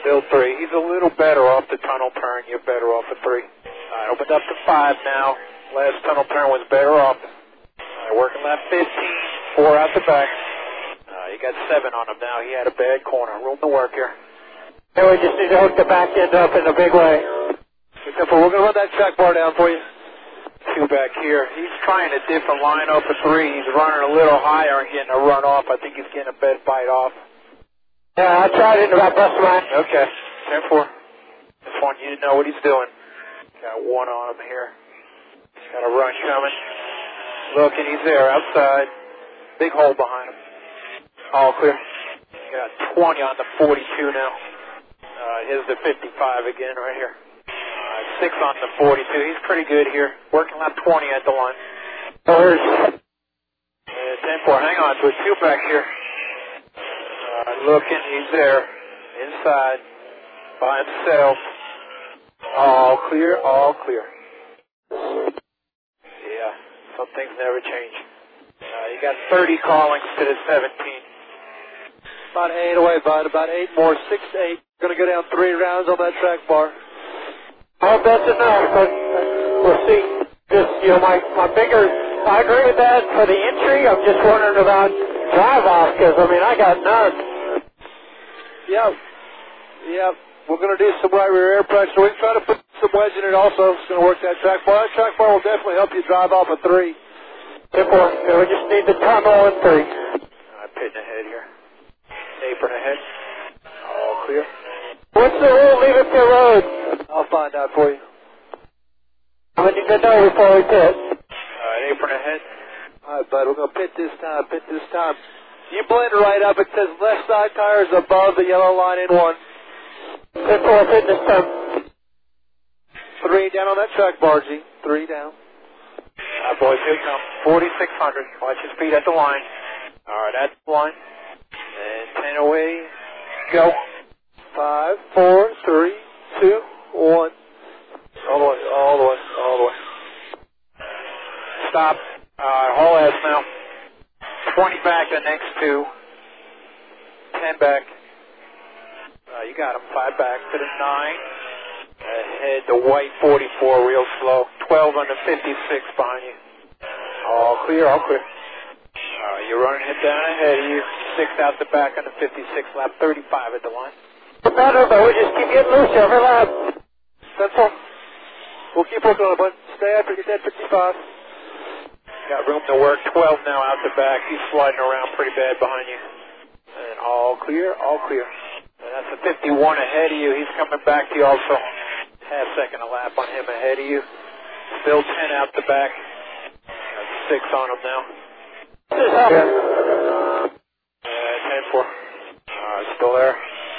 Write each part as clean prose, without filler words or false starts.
Still 3. He's a little better off the tunnel turn. You're better off at 3. All right, opened up to 5 now. Last tunnel turn was better off. All right, working lap 15. 4 out the back. You got 7 on him now. He had a bad corner. Room to work here. And we just need to hook the back end up in a big way. We're going to run that track bar down for you. 2 back here. He's trying a different line up at 3. He's running a little higher and getting a run off. I think he's getting a bed bite off. Yeah, I tried it and I busted mine. Okay. 10-4. Just want you to know what he's doing. Got 1 on him here. He's got a run coming. Looking, he's there outside. Big hole behind him. All clear. Got 20 on the 42 now. Here's the 55 again right here. 6 on the 42. He's pretty good here. Working lap 20 at the line. 10-4. Hang on to a 2 back here. Looking, he's there. Inside. By himself. All clear, all clear. Yeah, some things never change. You got 30 callings to the 17. About 8 away, bud. About 8 more. 6-8. Going to go down 3 rounds on that track bar. I hope that's enough, but we'll see. Just, my bigger, I agree with that for the entry. I'm just wondering about drive-off, because, I got none. Yep. We're going to do some right rear air pressure. We can try to put some wedge in it also. It's going to work that track bar. That track bar will definitely help you drive off a 3. Simple. We just need the tunnel and 3. I'm pitting ahead here. Apron ahead. All clear. What's the rule? Leave it to road. I'll find out for you. I'm going to need to know before we pit. All right, apron ahead. All right, bud. We're going to pit this time. You blend right up. It says left side tires above the yellow line in 1. Simple. Pit this time. 3 down on that track bar, G. 3 down. All right, boys, here we come. 4,600. Watch your speed at the line. All right, at the line. And 10 away. Go. 5, 4, 3, 2, 1. All the way. Stop. Haul ass now. 20 back the next 2. 10 back. You got him. 5 back to the 9. Ahead the white 44 real slow. 12 on the 56 behind you. All clear. You're running it down ahead of you. 6 out the back on the 56 lap. 35 at the line. Better, but we just keep getting loose every lap. That's all. We'll keep working on it, bud. Stay after you get that 55. Got room to work. 12 now out the back. He's sliding around pretty bad behind you. And all clear. And that's a 51 ahead of you. He's coming back to you also. Half second a lap on him ahead of you. Still 10 out the back. Got 6 on him now. 10-4. Still there.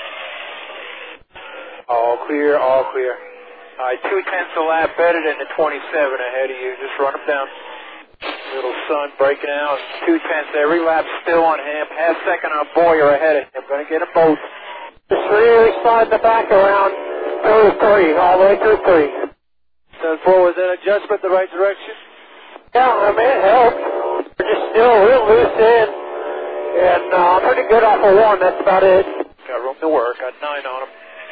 All clear. All right, 2/10 a lap better than the 27 ahead of you. Just run him down. Little sun breaking out. 2/10 every lap still on him. Half second on Boyer ahead of him. Going to get them both. Just really slide the back around through 3, all the way through 3. 10-4, was that adjustment the right direction? Yeah, it helped. We're just still real loose in. And pretty good off of 1, that's about it. Got room to work. Got 9 on him.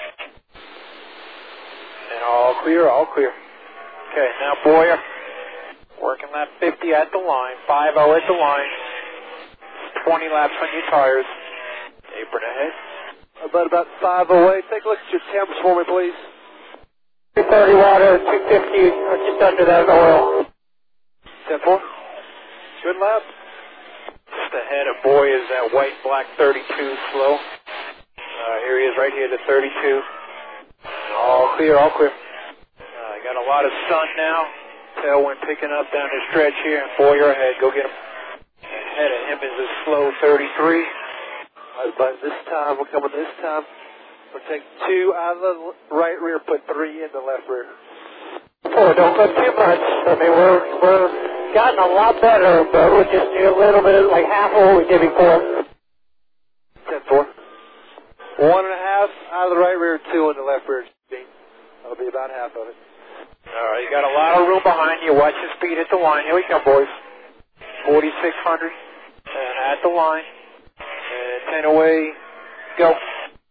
And all clear. Okay, now Boyer. Working lap 50 at the line. 5-0 at the line. 20 laps on your tires. Apron ahead. About 5 away. Take a look at your temps for me, please. 230 water, 250, just under that oil. 10-4. Good lap. Just ahead of Boyer is that white-black 32 slow. Here he is right here, the 32. All clear. Got a lot of sun now. Tailwind picking up down the stretch here. And Boyer ahead. Go get him. Ahead of him is a slow 33. All right, but we're coming this time. We'll take 2 out of the right rear, put 3 in the left rear. Oh, don't go too much. We're gotten a lot better, but we'll just do a little bit, like half of what we did before. 10-4. 1.5 out of the right rear, 2 in the left rear. That'll be about half of it. All right, you got a lot of room behind you. Watch your speed at the line. Here we come, boys. 4,600. And at the line. And 10 away. Go.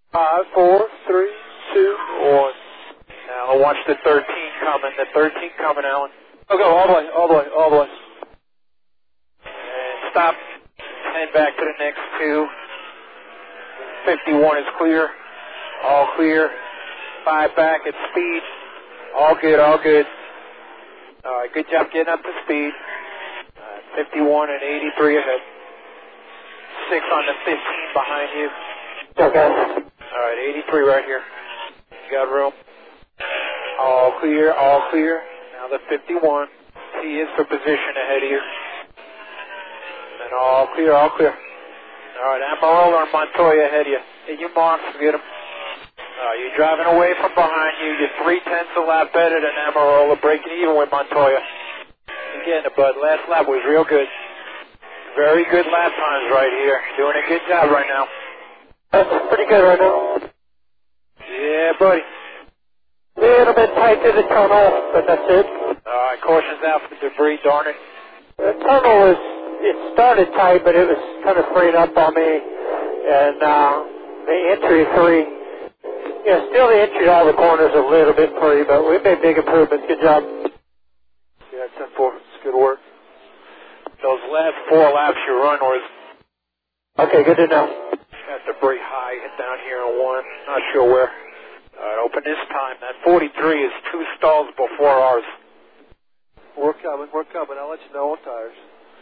5, 4, 3, 2, 1. Now watch the 13 coming. The 13 coming, Alan. Oh, go all the way, all the way, all the way. And stop. Head back to the next two. 51 is clear. All clear. 5 back at speed. All good, all good. All right, good job getting up to speed. 51 and 83 ahead. 6 on the 15 behind you. Okay. All right, 83 right here. You got room. All clear, all clear. Now the 51. He is for position ahead of you. And all clear, all clear. All right, Amarillo and Montoya ahead of you. Hit your marks, get them. You're driving away from behind you. You're 3/10 a lap better than Amarillo, breaking even with Montoya. Again, bud, last lap was real good. Very good lap times right here. Doing a good job right now. That's pretty good right now. Yeah, buddy. A little bit tight to the tunnel, but that's it. All right, caution's out for debris, darn it. The tunnel was, it started tight, but it was kind of freeing up on me. And the entry 3, yeah, still the entry to all the corners a little bit free, but we made big improvements. Good job. Yeah, 10-4. It's good work. Those last 4 laps you run was... Okay, good to know. Got debris high, hit down here on 1. Not sure where. All right, open this time. That 43 is 2 stalls before ours. We're coming, we're coming. I'll let you know on tires.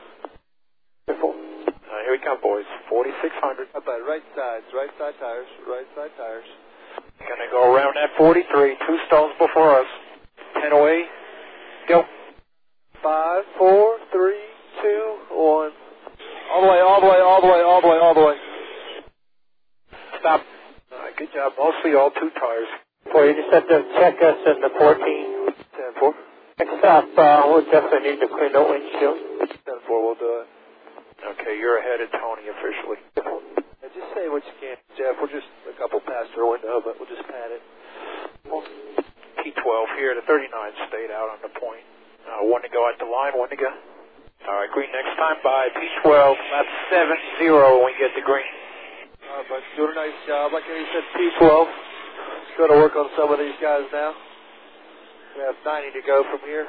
Here we come, boys. 4,600. How about right side tires, right side tires. Gonna go around that 43, 2 stalls before us. 10 away. Go. 5, 4, 3, 2, 1. All the way, all the way, all the way, all the way, all the way. Stop. All right, good job. Mostly all 2 tires. Boy, you just have to check us in the 14. 10-4. Next up, we'll definitely need to clean the windshield. 10-4, we'll do it. Okay, you're ahead of Tony officially. And just say what you can, Jeff. We're just a couple past our window, but we'll just pad it. P12 here. The 39 stayed out on the point. 1 to go at the line, 1 to go. All right, green next time by P12. Lap 7-0 when we get the green. All right, but doing a nice job. Like you said, P12. Let's go to work on some of these guys now. We have 90 to go from here.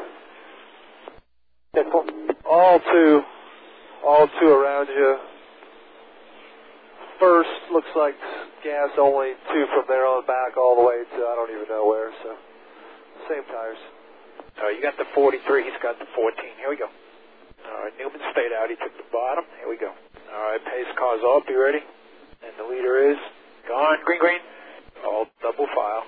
All two around you. First looks like gas only 2 from there on back all the way to I don't even know where, so same tires. You got the 43, he's got the 14. Here we go. All right, Newman stayed out, he took the bottom. Here we go. All right, pace car's up, you ready? And the leader is gone, green, green. All double file.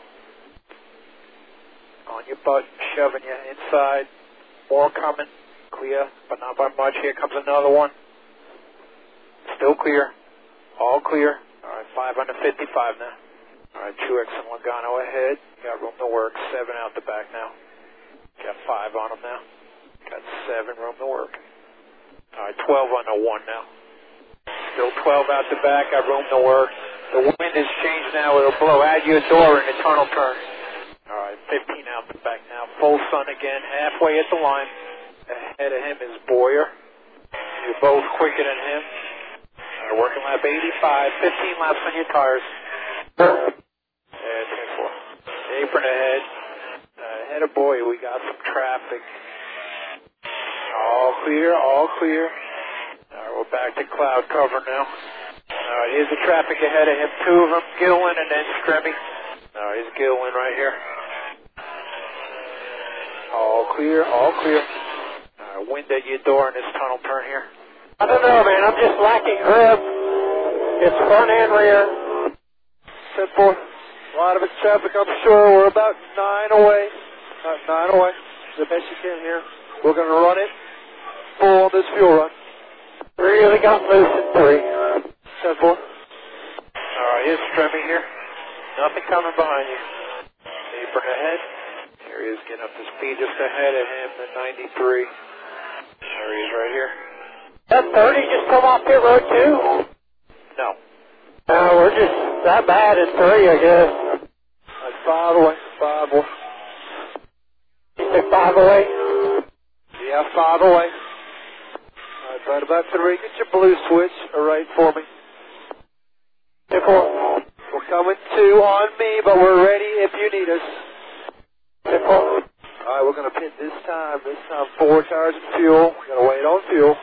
On your butt, shoving you inside. More coming. Clear, but not by much. Here comes another one. Still clear. All clear. All right, 5 under 55 now. All right, Truex and Logano ahead. Got room to work. 7 out the back now. Got 5 on them now. Got 7 room to work. All right, 12 on the 1 now. Still 12 out the back. Got room to work. The wind has changed now. It'll blow out your door in the tunnel turn. All right, 15 out the back now. Full sun again. Halfway at the line. Ahead of him is Boyer. You're both quicker than him. Working lap 85. 15 laps on your tires. Yeah, 10-4. Apron ahead. Ahead of Boyer, we got some traffic. All clear, all clear. All right, we're back to cloud cover now. All right, here's the traffic ahead of him. 2 of them, Gillen and then Stremme. All right, here's Gillen right here. All clear, all clear. Wind at your door in this tunnel turn here. I don't know, man. I'm just lacking grip. It's front and rear. 10-4. A lot of it's traffic, I'm sure. We're about 9 away. About 9 away. The best you can here. We're going to run it full on this fuel run. Really got loose at 3. 10-4. All right, here's Stremme here. Nothing coming behind you. Apron ahead. Here he is getting up to speed just ahead of him, the 93. There he is right here. That 30 just come off pit road too? No. We're just that bad at 3, I guess. That's 5 away. 5 away. You took 5 away? Yeah, 5 away. All right, about 3. Get your blue switch right for me. 4. We're coming 2 on me, but we're ready if you need us. All right, we're going to pit this time. This time 4 tires and fuel. We're going to wait on fuel.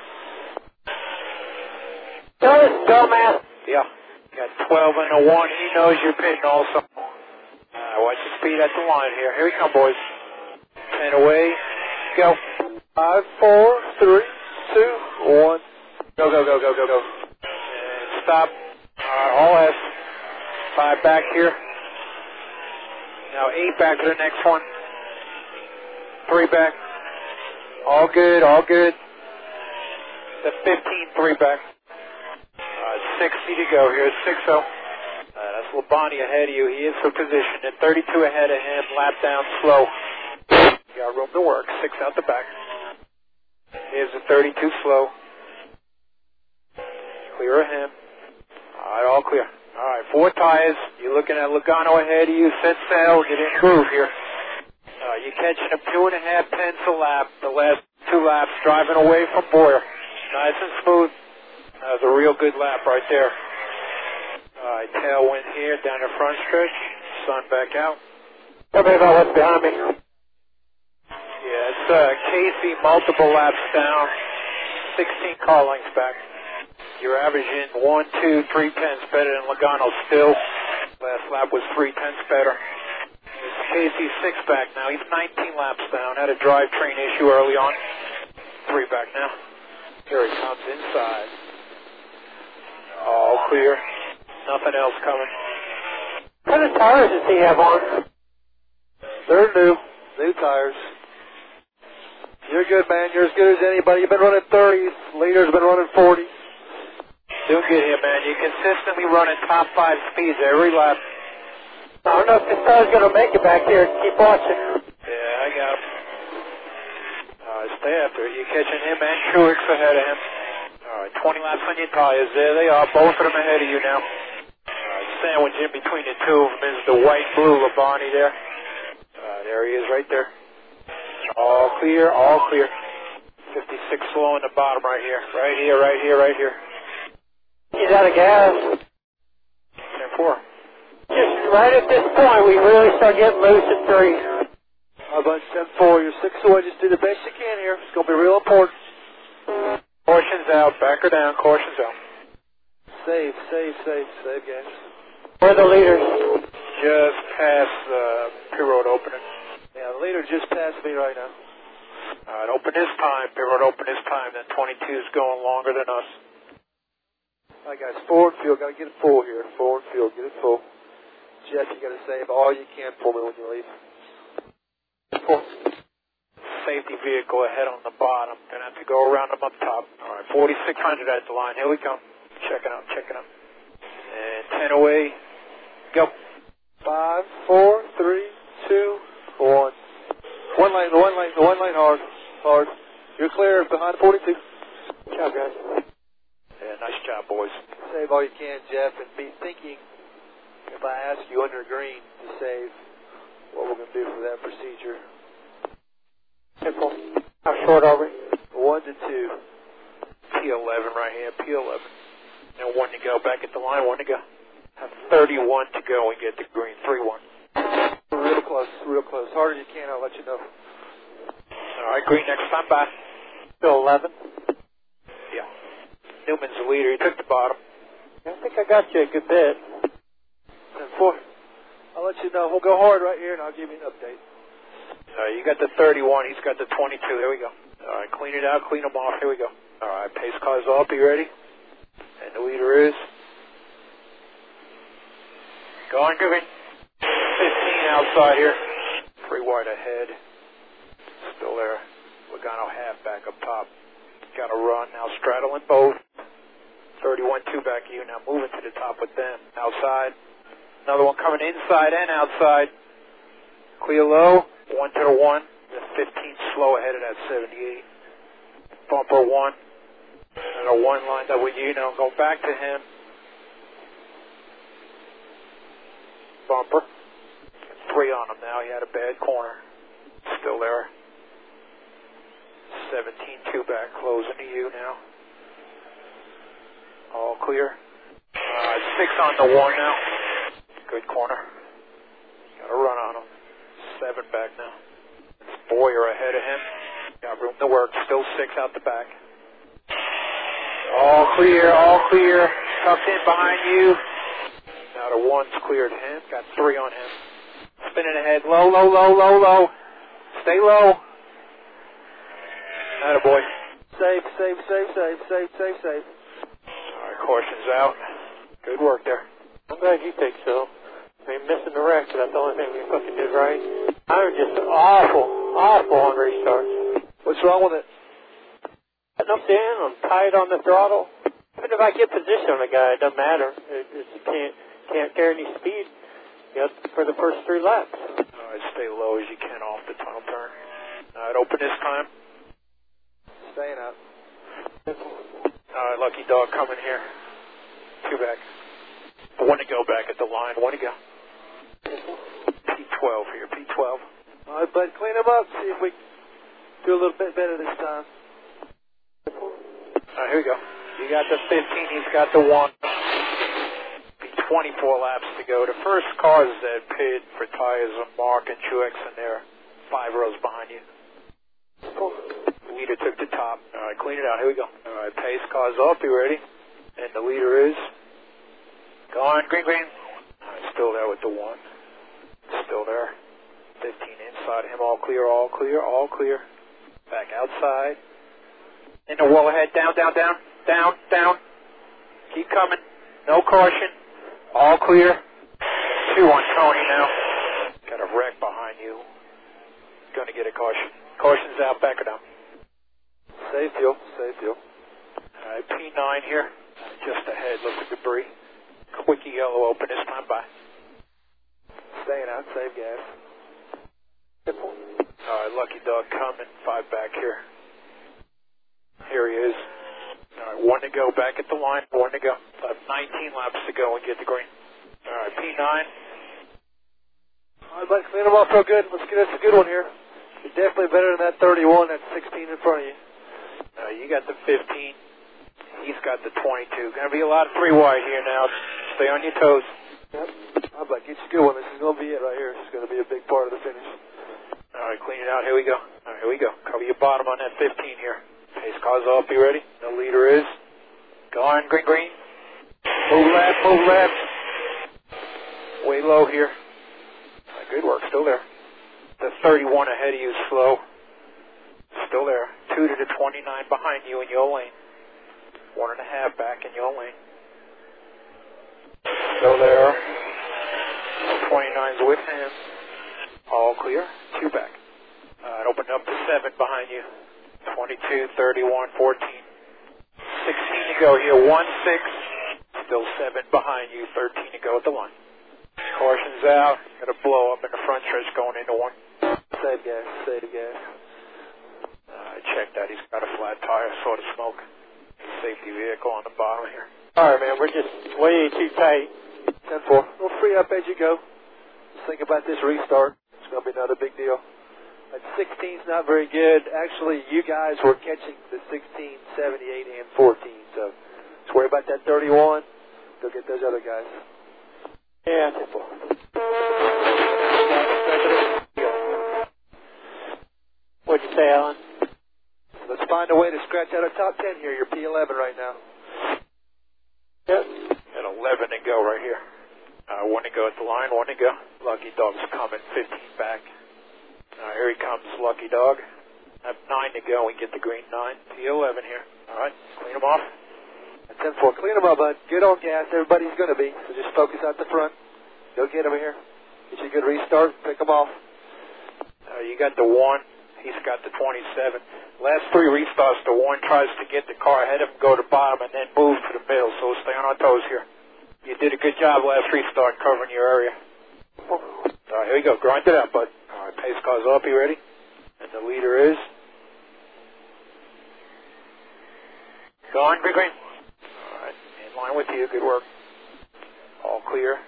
Dumbass. Yeah. Got 12 and a 1. He knows you're pitting also. Watch the speed at the line here. Here we come, boys. 10 away. Go. 5, 4, 3, 2, 1. Go, go, go, go, go, go. And stop. All S. 5 back here. Now 8 back to the next one. 3 back. All good, all good. The 15, 3 back. 60 to go here, 6-0. That's Labonte ahead of you. He is for position. At 32 ahead of him, lap down slow. You got room to work. 6 out the back. Here's the 32 slow. Clear of him. All right, all clear. All right, 4 tires. You're looking at Logano ahead of you. Set sail. Get in groove here. You're catching him 2.5 tenths a lap. The last 2 laps, driving away from Boyer. Nice and smooth. That was a real good lap right there. All right, tailwind here down the front stretch. Sun back out. Tell me about what's behind me. Yeah, it's Casey, multiple laps down, 16 car lengths back. You're averaging 1, 2, 3 tenths better than Logano still. Last lap was 3 tenths better. It's Casey 6 back now. He's 19 laps down. Had a drivetrain issue early on. 3 back now. Here he comes inside. All clear. Nothing else coming. What kind of tires does he have on? They're new. New tires. You're good, man. You're as good as anybody. You've been running 30s. Leader's been running 40. Doing good here, man. You consistently running top 5 speeds every lap. I don't know if this car's going to make it back here. Keep watching. Yeah, I got him. Stay after it. You're catching him and Truex ahead of him. All right, 20 laps on your tires. There they are. Both of them ahead of you now. All right, sandwich in between the two of them is the white-blue Labonte there. There he is right there. All clear, all clear. 56 slow in the bottom right here. Right here, right here, right here. He's out of gas. 10-4. Just right at this point, we really start getting loose at 3. How about 10-4? You're 6 away. Just do the best you can here. It's going to be real important. Caution's out. Back her down. Caution's out. Save, save, save, save, guys. Where are the leaders? Just past the pit road opening. Yeah, the leader just passed me right now. All right, open this time. Pit road open this time. That 22 is going longer than us. All right, guys. Forward fuel. Got to get it full here. Forward fuel. Get it full. Jeff, you got to save all you can for me when you leave. Full. Safety vehicle ahead on the bottom. Gonna have to go around them up top. All right, 4,600 at the line. Here we come. Checking out, checking out. And 10 away. Go. 5, 4, 3, 2, 1. One lane, the one lane, the one lane hard. Hard. You're clear behind 42. Good job, guys. Yeah, nice job, boys. Save all you can, Jeff, and be thinking, if I ask you under green to save, what we're going to do for that procedure. Simple. How short are we? 1 to 2. P11 right here, P11. And 1 to go. Back at the line, 1 to go. Have 31 to go and get the green. 3-1. Real close, real close. Hard as you can, I'll let you know. All right, green next time, bye. Still 11. Yeah. Newman's the leader. He took the bottom. I think I got you a good bit. 10-4. I'll let you know. We'll go hard right here, and I'll give you an update. You got the 31. He's got the 22. There we go. All right, clean it out. Clean them off. Here we go. All right, pace car's up. You ready? And the leader is... Go on, Goofy. 15 outside here. 3 wide ahead. Still there. Logano half back up top. Got to run. Now straddling both. 31-2 back to you. Now moving to the top with them. Outside. Another one coming inside and outside. Clear low. 1 to the 1. The 15 slow ahead of that 78. Bumper 1. And a 1 lined up with you. Now go back to him. Bumper. 3 on him now. He had a bad corner. Still there. 17-2 back. Closing to you now. All clear. 6 on the 1 now. Good corner. Got a run on him. 7 back now. It's Boyer ahead of him. Got room to work. Still 6 out the back. All clear, all clear. Tucked in behind you. Now the 1's cleared him. Got 3 on him. Spinning ahead. Low, low, low, low, low. Stay low. Attaboy. Safe, safe, safe, safe, safe, safe, safe. All right, caution's out. Good work there. I'm glad you think so. I mean, missing the wreck, that's the only thing we fucking did right. I'm just awful on restarts. What's wrong with it? Putting up down, I'm tight on the throttle. Even if I get position on a guy, it doesn't matter. It just can't carry any speed for the first 3 laps. All right, stay low as you can off the tunnel turn. All right, open this time. Staying up. All right, Lucky Dog coming here. 2 back. 1 to go back at the line. 1 to go. P12 here, P12. All right, bud, clean him up. See if we do a little bit better this time. All right, here we go. You got the 15, he's got the 1. Be 24 laps to go. The first cars that pit for tires are Mark and Truex, and they're 5 rows behind you. Leader took the top. All right, clean it out. Here we go. All right, pace car's up. You ready? And the leader is... Go on, green, green. All right, still there with the 1. Still there. 15 inside him. All clear, all clear, all clear. Back outside. In the wall ahead. Down, down, down. Down, down. Keep coming. No caution. All clear. 2 on Tony now. Got a wreck behind you. Going to get a caution. Caution's out. Back it up. Safe fuel, safe fuel. All right, P9 here. Just ahead. Look at debris. Quickie yellow open this time. Bye. Staying out. Save gas. All right, Lucky Dog coming. 5 back here. Here he is. All right, 1 to go. Back at the line. 1 to go. 19 laps to go and get the green. All right, P9. All right, bud, clean them off real good. Let's get us a good one here. You're definitely better than that 31. That's 16 in front of you. You got the 15. He's got the 22. Going to be a lot of 3 wide here now. Stay on your toes. Yep. I'm like, it's a good one. This is going to be it right here. This is going to be a big part of the finish. All right, clean it out. Here we go. All right, here we go. Cover your bottom on that 15 here. Pace car's up. You ready? The leader is. Go on, green, green. Move left, move left. Way low here. All right, good work. Still there. The 31 ahead of you is slow. Still there. 2 to the 29 behind you in your lane. 1.5 back in your lane. Still there. 29's with him. All clear. 2 back. Open up to 7 behind you. 22, 31, 14. 16 to go here. 1-6. Still 7 behind you. 13 to go at the line. Caution's out. Got a blow up in the front stretch going into 1. Save gas. Save gas. I checked that. He's got a flat tire. Saw the smoke. Safety vehicle on the bottom here. All right, man. We're just way too tight. 10-4. We'll free up as you go. Just think about this restart. It's going to be another big deal. That 16's not very good. Actually, you guys were catching the 16, 78, and 14. So just worry about that 31. Go get those other guys. Yeah. 10-4. What'd you say, Alan? Let's find a way to scratch out a top 10 here. You're P11 right now. Yep. At 11 to go right here. 1 to go at the line, 1 to go. Lucky Dog's coming, 15 back. Here he comes, Lucky Dog. At 9 to go, we get the green 9. P11 here. All right, clean them off. At 10-4. Clean them up, bud. Good on gas. Everybody's going to be. So just focus out the front. Go get them here. Get you a good restart. Pick them off. You got the 1. He's got the 27. Last 3 restarts, the 1 tries to get the car ahead of him, go to the bottom, and then move to the middle. So stay on our toes here. You did a good job last restart covering your area. All right, here we go. Grind it out, bud. All right, pace car's up. You ready? And the leader is... Go on, green, green. All right, in line with you. Good work. All clear.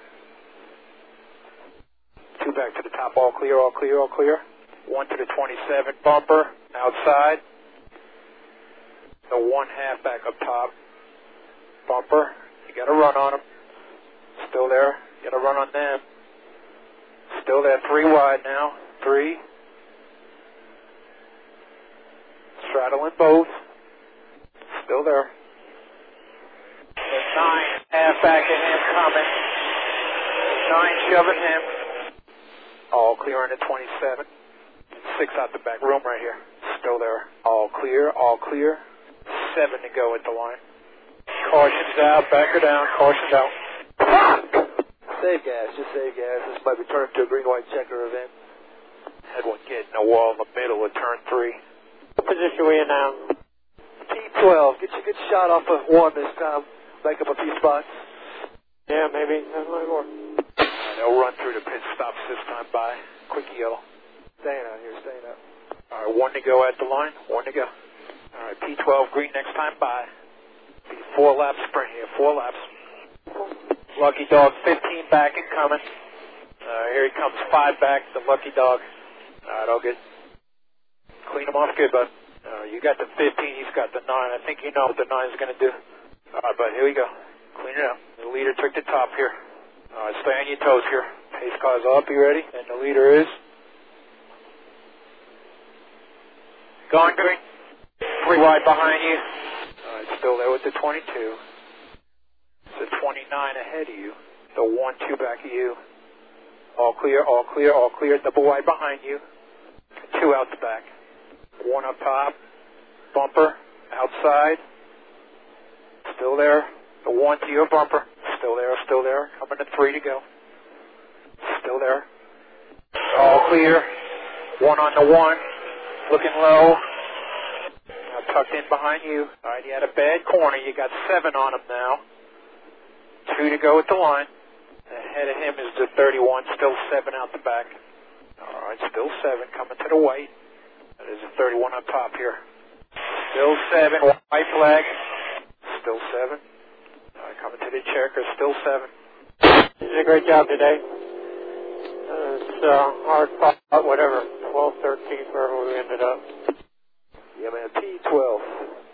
2 back to the top. All clear, all clear, all clear. 1 to the 27 bumper outside. The 1.5 back up top. Bumper. You got a run on him. Still there. Got a run on them. Still there, 3 wide now. 3. Straddling both. Still there. There's 9, half back at him coming. 9 shoving him. All clear on the 27. 6 out the back room right here. Still there. All clear, all clear. 7 to go at the line. Caution's out, back her down, caution's out. Save gas, just save gas. This might be turned to a green-white checker event. Had one get in the wall in the middle of turn 3. What position are we in now? P12, get you a good shot off of 1 this time. Back up a few spots. Yeah, maybe. That's my more. They'll run through the pit stops this time by. Quick yellow. Staying out here, staying out. All right, 1 to go at the line, 1 to go. All right, P12 green next time by. 4 lap sprint here, 4 laps. Lucky Dog 15 back and coming. Here he comes, 5 back, the Lucky Dog. All right, all good. Clean him off good, bud. You got the 15, he's got the 9. I think you know what the 9 is going to do. All right, bud, here we go. Clean it up. The leader took the top here. All right, stay on your toes here. Pace car's up, you ready? And the leader is... Going green. 3 wide behind you. All right, still there with the 22. The 29 ahead of you. The 1, 2 back of you. All clear, all clear, all clear. Double wide behind you. 2 out the back. 1 up top. Bumper. Outside. Still there. The 1 to your bumper. Still there, still there. Coming to 3 to go. Still there. All clear. 1 on the 1. Looking low. Tucked in behind you. All right, you had a bad corner. You got 7 on him now. 2 to go at the line. Ahead of him is the 31. Still 7 out the back. All right, still 7 coming to the white. That is a 31 up top here. Still 7. White flag. Still 7. All right, coming to the checker. Still 7. You did a great job today. It's hard fought, whatever. 12, 13, wherever we ended up. Yeah, man, P12.